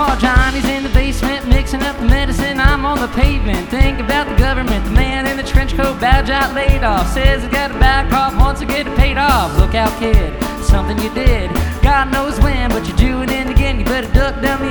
While Johnny's in the basement mixing up the medicine, I'm on the pavement. Think about the government, the man in the trench coat, badge out laid off. Says he's got a back off once to get it paid off. Look out, kid, something you did, God knows when, but you're doing it again. You better duck down the